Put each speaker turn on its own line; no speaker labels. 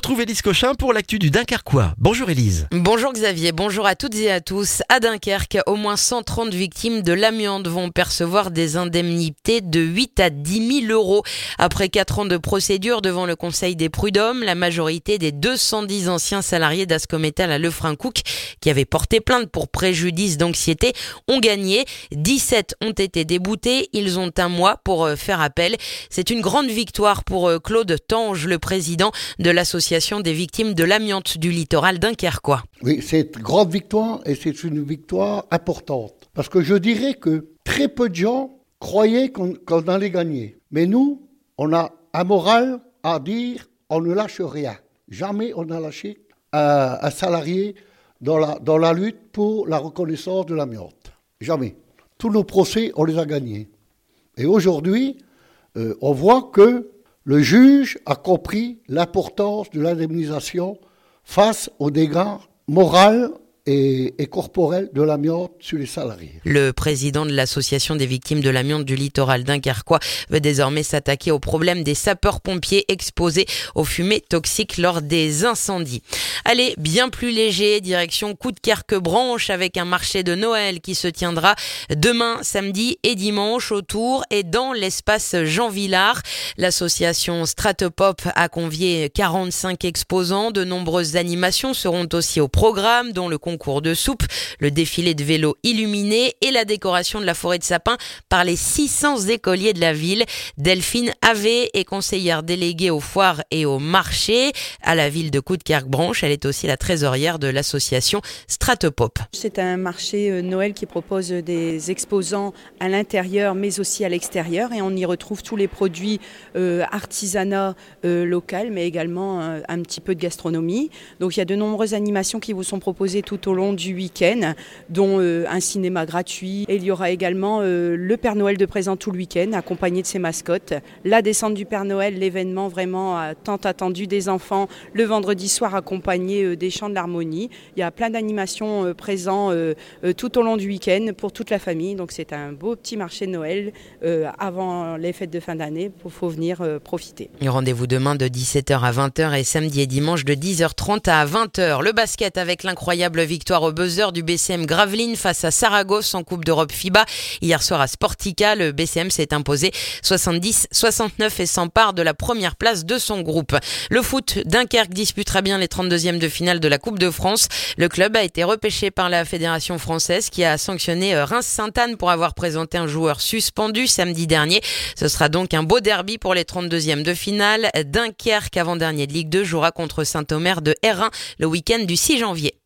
retrouve Élise Cochin pour l'actu du Dunkerquois. Bonjour Élise.
Bonjour Xavier, bonjour à toutes et à tous. À Dunkerque, au moins 130 victimes de l'amiante vont percevoir des indemnités de 8 à 10 000 euros. Après 4 ans de procédure devant le Conseil des prud'hommes, la majorité des 210 anciens salariés d'Ascométal à Lefrancouc qui avaient porté plainte pour préjudice d'anxiété ont gagné. 17 ont été déboutés. Ils ont un mois pour faire appel. C'est une grande victoire pour Claude Tange, le président de l'association des victimes de l'amiante du littoral dunkerquois.
Oui, c'est une grande victoire et c'est une victoire importante. Parce que je dirais que très peu de gens croyaient qu'on allait gagner. Mais nous, on a un moral à dire, on ne lâche rien. Jamais on a lâché un salarié dans la lutte pour la reconnaissance de l'amiante. Jamais. Tous nos procès, on les a gagnés. Et aujourd'hui, on voit que le juge a compris l'importance de l'indemnisation face aux dégâts moraux et corporels de l'amiante sur les salariés.
Le président de l'association des victimes de l'amiante du littoral dunkerquois veut désormais s'attaquer au problème des sapeurs-pompiers exposés aux fumées toxiques lors des incendies. Allez, bien plus léger, direction Coudekerque-Branche avec un marché de Noël qui se tiendra demain, samedi et dimanche autour et dans l'espace Jean Villard. L'association Stratopop a convié 45 exposants. De nombreuses animations seront aussi au programme, dont le concours de soupe, le défilé de vélos illuminés et la décoration de la forêt de sapins par les 600 écoliers de la ville. Delphine Havé est conseillère déléguée aux foires et aux marchés à la ville de Coudekerque-Branche. Elle est aussi la trésorière de l'association Stratopop.
C'est un marché Noël qui propose des exposants à l'intérieur mais aussi à l'extérieur et on y retrouve tous les produits artisanat local mais également un petit peu de gastronomie. Donc il y a de nombreuses animations qui vous sont proposées tout au long du week-end, dont un cinéma gratuit. Et il y aura également le Père Noël de présent tout le week-end, accompagné de ses mascottes. La descente du Père Noël, l'événement vraiment tant attendu des enfants, le vendredi soir accompagné des chants de l'harmonie. Il y a plein d'animations présentes tout au long du week-end pour toute la famille. Donc c'est un beau petit marché de Noël avant les fêtes de fin d'année. Il faut venir profiter.
Rendez-vous demain de 17h à 20h et samedi et dimanche de 10h30 à 20h. Le basket avec l'incroyable victoire au buzzer du BCM Gravelines face à Saragosse en Coupe d'Europe FIBA. Hier soir à Sportica, le BCM s'est imposé 70-69 et s'empare de la première place de son groupe. Le foot, Dunkerque disputera bien les 32e de finale de la Coupe de France. Le club a été repêché par la Fédération française qui a sanctionné Reims-Sainte-Anne pour avoir présenté un joueur suspendu samedi dernier. Ce sera donc un beau derby pour les 32e de finale. Dunkerque, avant-dernier de Ligue 2, jouera contre Saint-Omer de R1 le week-end du 6 janvier.